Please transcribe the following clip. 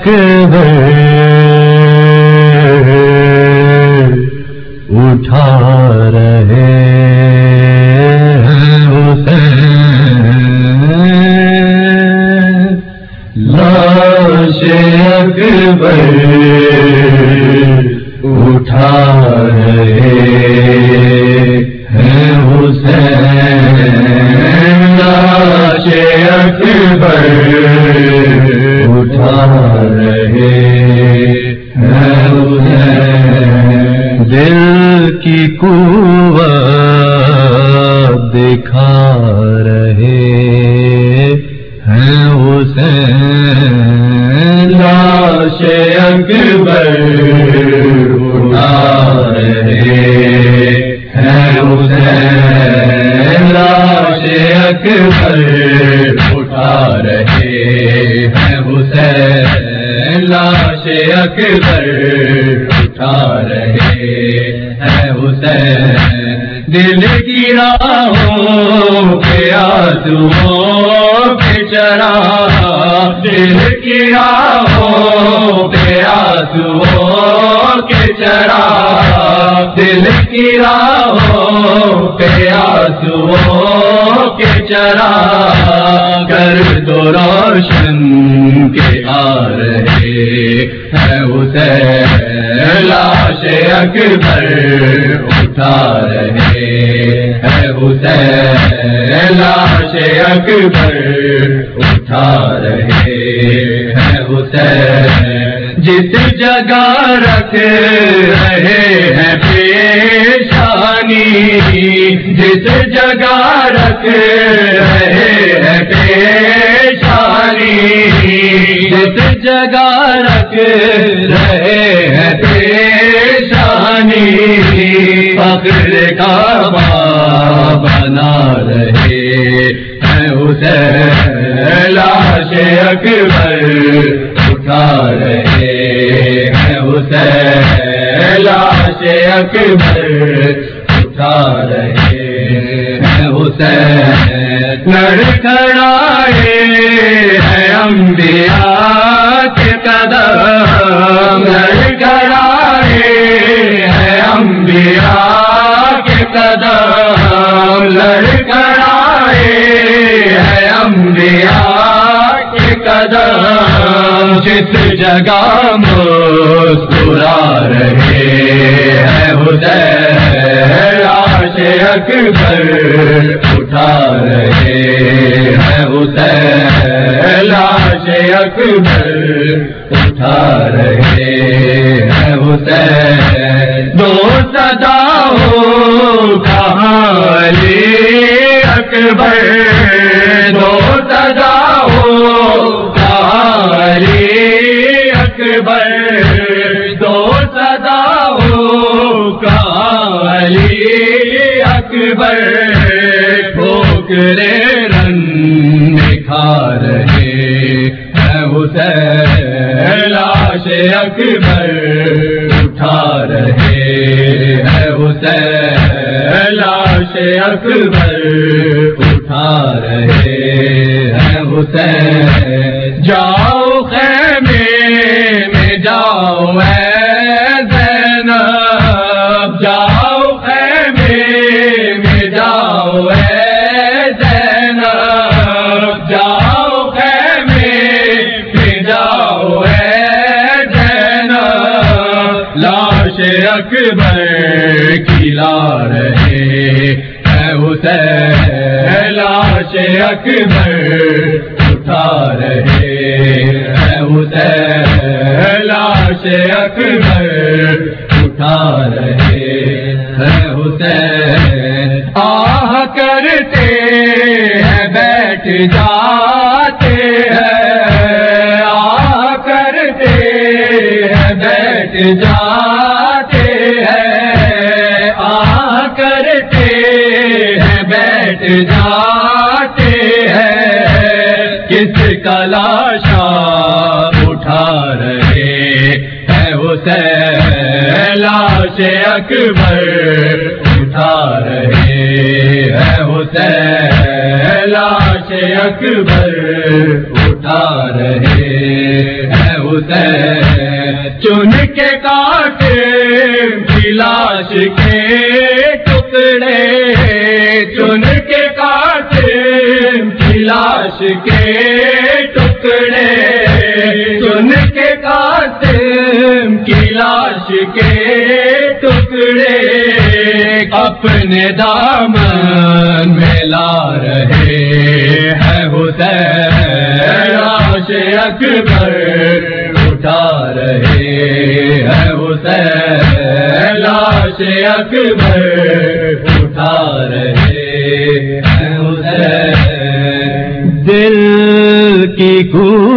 اکبر اٹھا رہے ہیں حسین، لاش اکبر اٹھا رہے ہیں حسین، لاش اکبر اٹھا رہے ہیں حسین، دل کی قوت دکھا رہے ہیں حسین، لاش اکبر اٹھا رہے ہیں حسین، لاش اکبر اٹھا رہے ہیں حسین، لاش اکبر اٹھا رہے ہیں حسین، دل کی راہوں پہ آنسوؤں کے چراغ، دل کی راہوں پہ آنسوؤں کے چراغ، دل کی راہوں پہ آنسوؤں کے چراغ، کر دو روشن کے آ رہے ہیں حسین، لاش اکبر اٹھا رہے ہیں حسین، لاش اکبر اٹھا رہے ہیں حسین، جس جگہ رکھ رہے ہیں پیشانی، جس جگہ رکھ رہے ہیں پیشانی، جس جگہ رکھ رہے ہیں پیشانی، فخر کعبہ بنا رہے ہیں حسین، لاش اکبر اٹھا رہے ہیں حسین، لاش اکبر اٹھا رہے ہیں حسین، لڑکھڑائے ہیں انبیاء کے قدم، لڑکھڑائے ہیں انبیاء کے قدم، لڑکھڑائے ہیں انبیاء کے قدم، جس جگہ مسکرا رہے ہیں حسین، لاش اکبر اٹھا رہے ہیں حسین، لاش اکبر اٹھا رہے ہیں حسین، دو صداؤں کا علی اکبر، دو صداؤں کا علی اکبر، دو صداؤں کا علی اکبر، ٹھوکرے رن کھا رہے ہیں حسین، لاش اکبر اٹھا رہے ہیں حسین، لاش اکبر اٹھا رہے ہیں حسین، جاؤ خیمے میں جاؤ اے زینب، جاؤ خیمے میں جاؤ اے زینب، جاؤ خیمے میں جاؤ اے زینب، لاش اکبر کھلا رہے ہیں حسین، لاش اکبر اٹھا رہے ہیں حسین، لاش اکبر اٹھا رہے ہیں حسین، آہ کرتے ہیں بیٹھ جاتے ہیں، آہ کرتے ہیں بیٹھ جاتے ہیں، آہ کرتے ہیں بیٹھ جاتے ہیں، کس کا لاشا اٹھا رہے ہیں حسین، لاش اکبر اٹھا رہے ہیں حسین، لاش اکبر اٹھا رہے ہیں حسین چن کے کاٹے کی لاش کے ٹکڑے چن کے کاٹے کی لاش کے ٹکڑے چن کے کاٹے کی لاش کے ٹکڑے اپنے دامن میں لا رہے ہیں حسین لاش اکبر اٹھا رہے ہیں حسین لاش اکبر اٹھا رہے ہیں حسین دل کی